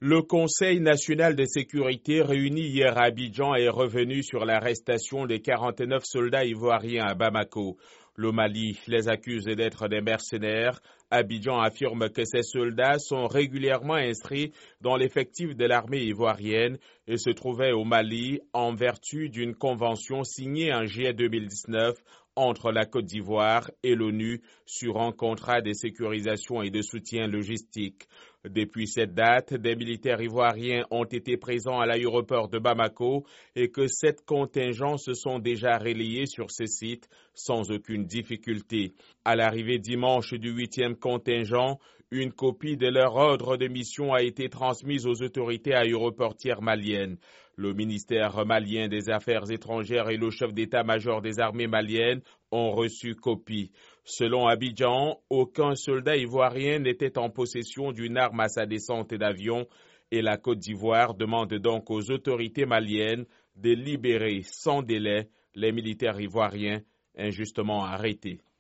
Le Conseil national de sécurité réuni hier à Abidjan est revenu sur l'arrestation des 49 soldats ivoiriens à Bamako. Le Mali les accuse d'être des mercenaires. Abidjan affirme que ces soldats sont régulièrement inscrits dans l'effectif de l'armée ivoirienne et se trouvaient au Mali en vertu d'une convention signée en juillet 2019 entre la Côte d'Ivoire et l'ONU sur un contrat de sécurisation et de soutien logistique. Depuis cette date, des militaires ivoiriens ont été présents à l'aéroport de Bamako et que 7 contingents se sont déjà relayés sur ce site sans aucune difficulté. À l'arrivée dimanche du 8e contingent, une copie de leur ordre de mission a été transmise aux autorités aéroportières maliennes. Le ministère malien des Affaires étrangères et le chef d'état-major des armées maliennes ont reçu copie. Selon Abidjan, aucun soldat ivoirien n'était en possession d'une arme à sa descente d'avion et la Côte d'Ivoire demande donc aux autorités maliennes de libérer sans délai les militaires ivoiriens injustement arrêtés.